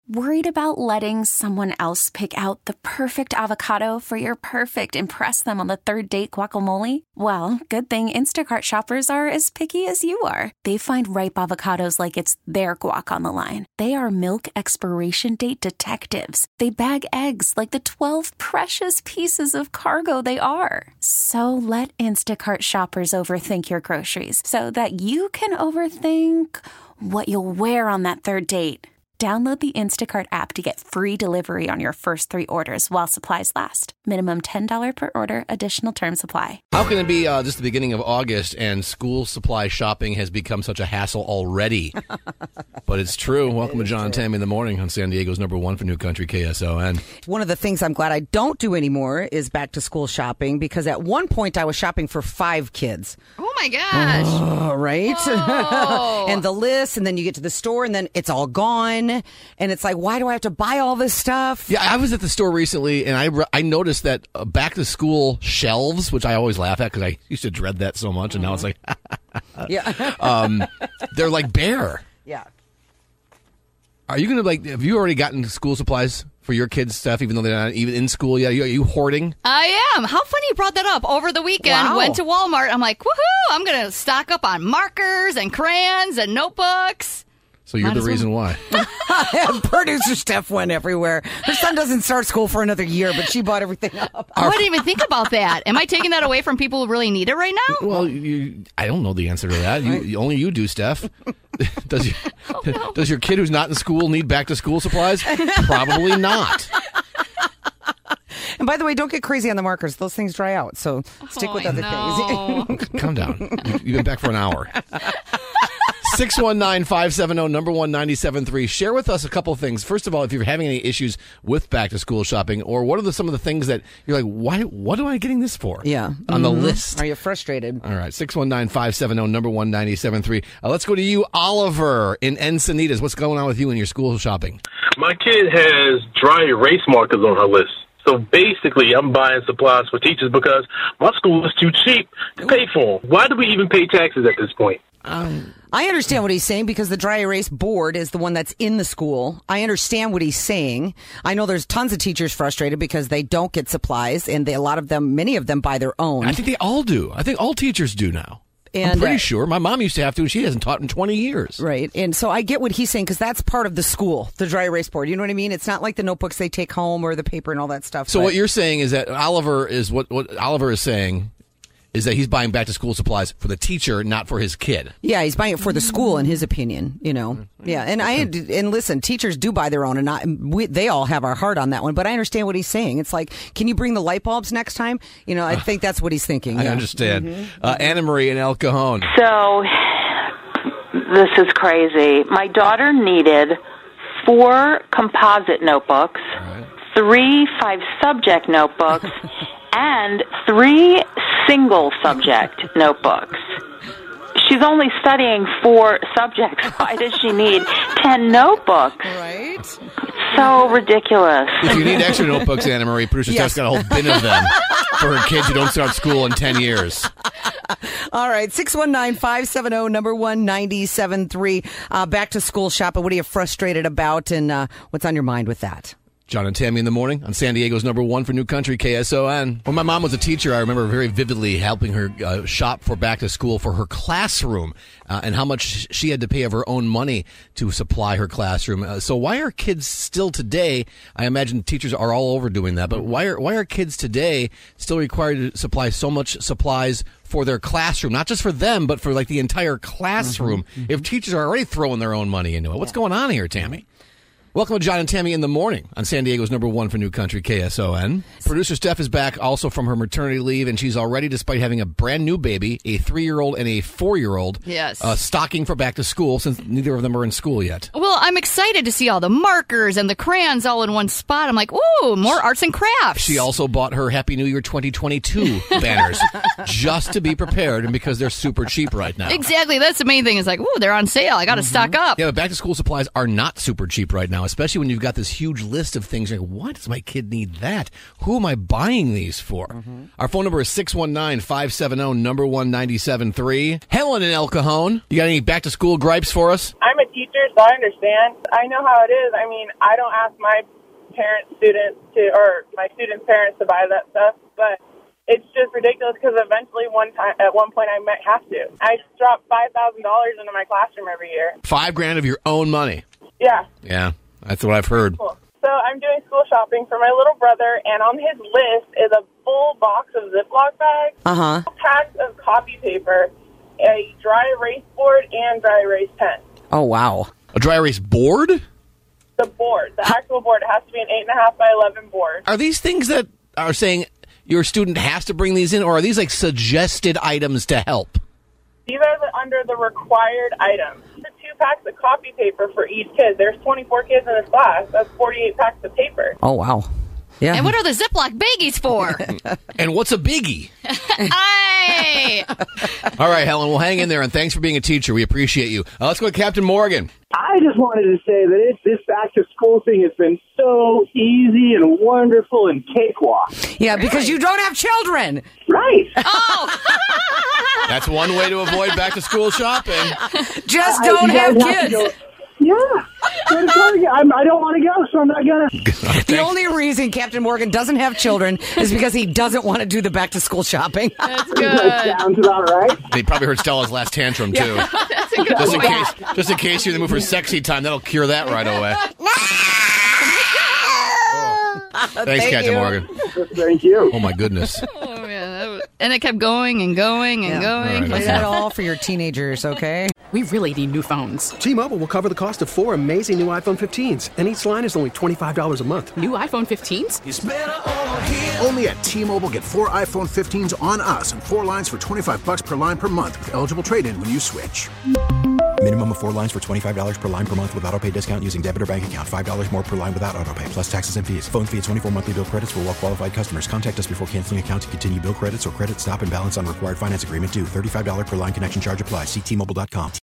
Worried about letting someone else pick out the perfect avocado for your perfect impress them on the third date guacamole? Well, good thing Instacart shoppers are as picky as you are. They find ripe avocados like it's their guac on the line. They are milk expiration date detectives. They bag eggs like the 12 precious pieces of cargo they are. So let Instacart shoppers overthink your groceries so that you can overthink what you'll wear on that third date. Download the Instacart app to get free delivery on your first 3 orders while supplies last. Minimum $10 per order. Additional terms apply. How can it be just the beginning of August and school supply shopping has become such a hassle already? But it's true. Welcome to John and Tammy in the Morning on San Diego's #1 for New Country KSON. One of the things I'm glad I don't do anymore is back to school shopping, because at one point I was shopping for 5 kids. Oh my gosh. Oh, right? Oh. And the list, and then you get to the store and then it's all gone. And it's like, why do I have to buy all this stuff? Yeah, I was at the store recently, and I noticed that back-to-school shelves, which I always laugh at because I used to dread that so much, and now it's like, yeah, they're like bare. Yeah. Are you going to, have you already gotten school supplies for your kids' stuff, even though they're not even in school yet? Are you hoarding? I am. How funny you brought that up. Over the weekend, Wow. went to Walmart. I'm like, woohoo, I'm going to stock up on markers and crayons and notebooks. So you're Might the as well. reason why. Producer Steph went everywhere. Her son doesn't start school for another year, but she bought everything up. I didn't even think about that. Am I taking that away from people who really need it right now? Well, I don't know the answer to that. Only you do, Steph. Does your kid who's not in school need back-to-school supplies? Probably not. And by the way, don't get crazy on the markers. Those things dry out. So stick with other things. Calm down. You've been back for an hour. 619-570-197.3. Share with us a couple of things. First of all, if you're having any issues with back-to-school shopping, or what are some of the things that you're like, what am I getting this for? Yeah. On the list. Are you frustrated? All right, 619-570-197.3. Let's go to you, Oliver, in Encinitas. What's going on with you in your school shopping? My kid has dry erase markers on her list. So basically, I'm buying supplies for teachers because my school is too cheap to pay for them. Why do we even pay taxes at this point? I understand what he's saying, because the dry erase board is the one that's in the school. I understand what he's saying. I know there's tons of teachers frustrated because they don't get supplies, and many of them buy their own. I think they all do. I think all teachers do now. And, I'm pretty sure. My mom used to have to, and she hasn't taught in 20 years. Right. And so I get what he's saying, because that's part of the school, the dry erase board. You know what I mean? It's not like the notebooks they take home or the paper and all that stuff. So what you're saying is that Oliver is what Oliver is saying is that he's buying back-to-school supplies for the teacher, not for his kid. Yeah, he's buying it for the school, in his opinion, you know. Yeah, and listen, teachers do buy their own, and they all have our heart on that one, but I understand what he's saying. It's like, can you bring the light bulbs next time? You know, I think that's what he's thinking. I understand. Anna Marie in El Cajon. So, this is crazy. My daughter needed 4 composite notebooks, 3 5-subject notebooks, and 3 single-subject notebooks. She's only studying 4 subjects. Why does she need 10 notebooks? Right? It's so ridiculous. If you need extra notebooks, Anna Marie, producer Steph's got a whole bin of them for her kids who don't start school in 10 years. All right, 619-570-197.3. Back to school shopping. What are you frustrated about, and what's on your mind with that? John and Tammy in the Morning on San Diego's #1 for New Country KSON. When my mom was a teacher, I remember very vividly helping her shop for back to school for her classroom and how much she had to pay of her own money to supply her classroom. So why are kids still today, I imagine teachers are all over doing that, but why are kids today still required to supply so much supplies for their classroom, not just for them, but for like the entire classroom, if teachers are already throwing their own money into it? What's going on here, Tammy? Welcome to John and Tammy in the Morning on San Diego's #1 for New Country KSON. Producer Steph is back also from her maternity leave, and she's already, despite having a brand new baby, a 3-year-old and a 4-year-old, Yes. Stocking for back to school since neither of them are in school yet. Well, I'm excited to see all the markers and the crayons all in one spot. I'm like, ooh, more arts and crafts. She also bought her Happy New Year 2022 banners just to be prepared, and because they're super cheap right now. Exactly. That's the main thing. Is like, ooh, they're on sale. I got to stock up. Yeah, but back to school supplies are not super cheap right now, especially when you've got this huge list of things. You're like, why does my kid need that? Who am I buying these for? Our phone number is 619-570-197.3. Helen in El Cajon. You got any back to school gripes for us? I'm a teacher, so I understand. I know how it is. I mean, I don't ask my my students' parents to buy that stuff, but it's just ridiculous because eventually at one point I might have to. I drop $5,000 into my classroom every year. $5,000 of your own money. Yeah. Yeah, that's what I've heard. Cool. So I'm doing school shopping for my little brother, and on his list is a full box of Ziploc bags, packs of copy paper, a dry erase board, and dry erase pen. Oh, wow. A dry erase board? The board, the actual board. It has to be an 8.5 by 11 board. Are these things that are saying your student has to bring these in, or are these like suggested items to help? These are under the required items. The 2 packs of copy paper for each kid. There's 24 kids in this class. That's 48 packs of paper. Oh, wow. Yeah. And what are the Ziploc baggies for? And what's a biggie? Hey! All right, Helen, we'll hang in there, and thanks for being a teacher. We appreciate you. Let's go to Captain Morgan. I just wanted to say that this back-to-school thing has been so easy and wonderful and cakewalk. Yeah, because you don't have children. Right. Oh! That's one way to avoid back-to-school shopping. Just don't have kids. Yeah. Go to Target. I don't want to go, so I'm not going to. The only reason Captain Morgan doesn't have children is because he doesn't want to do the back-to-school shopping. That's good. That sounds about right. They probably heard Stella's last tantrum, too. That's a good point. Just in case you're in the mood for sexy time, that'll cure that right away. Thanks, Captain Morgan. Thank you. Oh, my goodness. Oh, man. And it kept going and going and going. Right. Play that all for your teenagers, okay? We really need new phones. T-Mobile will cover the cost of 4 amazing new iPhone 15s, and each line is only $25 a month. New iPhone 15s? It's better over here. Only at T-Mobile, get 4 iPhone 15s on us and 4 lines for $25 per line per month with eligible trade-in when you switch. Minimum of 4 lines for $25 per line per month with autopay discount using debit or bank account. $5 more per line without autopay, plus taxes and fees. Phone fee at 24 monthly bill credits for well-qualified customers. Contact us before canceling account to continue bill credits or credit stop and balance on required finance agreement due. $35 per line connection charge applies. See T-Mobile.com.